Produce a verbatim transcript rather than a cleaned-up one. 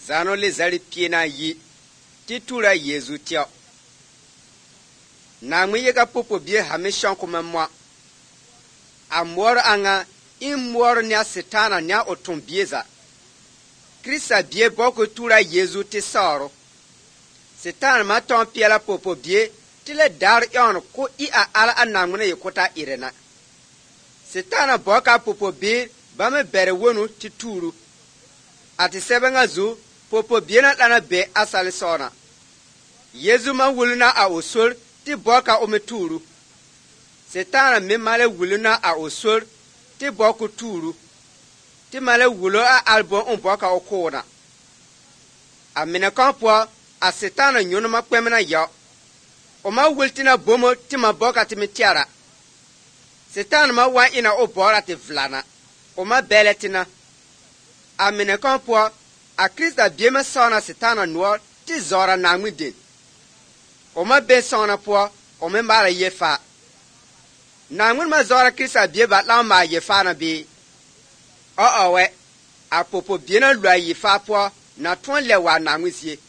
zano le zari piena yi ti tura Yezu tio. Na ngwe ye ka popo bie hamishan kuma mwa. A mwor anga in mwor nya setana nya otum bieza. Krista bie boko tura Yezu ti soro. Setana ma ton piela popo bie ti le dar yon ko i a ala anangune yekota irena. Setana boka popo bie ba me bere wonu ti turu. Ati sebenga zu popo bie na dana be asali sona. Yezu ma wuluna a osol ti boka ome turu. Setana me male wuluna a osol ti boku turu. Ti male wulo a albon un boka okona. A mine kampo a setana nyono ma kwemena ya. O ma wultina bomo ti ma boka ti mitiara. Setana ma wa ina o bora ti vlana. O ma beletina. A mine kampo a Krista bieme sona setana nuor ti zora na ngwidin. O ma be sona po o me mara yefa. Na ngwin ma zora Krista bie ba la ma yefa na bi. O o we a popo biena lwa yefa po na ton lewa na ngwisie.